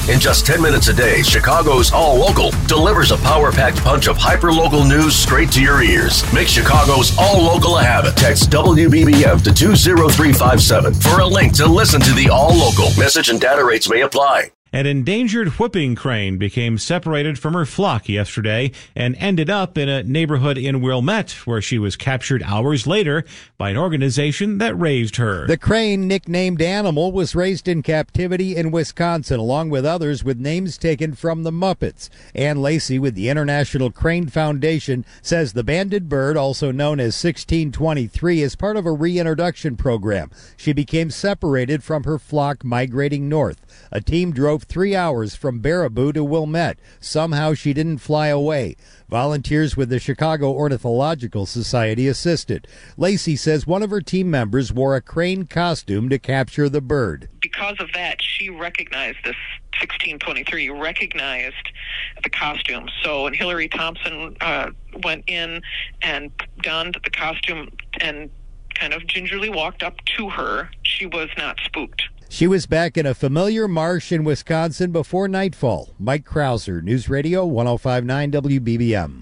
In just 10 minutes a day, Chicago's All Local delivers a power-packed punch of hyper-local news straight to your ears. Make Chicago's All Local a habit. Text WBBM to 20357 for a link to listen to the All Local. Message and data rates may apply. An endangered whooping crane became separated from her flock yesterday and ended up in a neighborhood in Wilmette, where she was captured hours later by an organization that raised her. The crane, nicknamed Animal, was raised in captivity in Wisconsin, along with others with names taken from the Muppets. Ann Lacey with the International Crane Foundation says the banded bird, also known as 1623, is part of a reintroduction program. She became separated from her flock migrating north. A team drove 3 hours from Baraboo to Wilmette. Somehow she didn't fly away. Volunteers with the Chicago Ornithological Society assisted. Lacey says one of her team members wore a crane costume to capture the bird. Because of that, she recognized this 1623, recognized the costume. So when Hillary Thompson went in and donned the costume and kind of gingerly walked up to her, she was not spooked. She was back in a familiar marsh in Wisconsin before nightfall. Mike Krauser, News Radio 105.9 WBBM.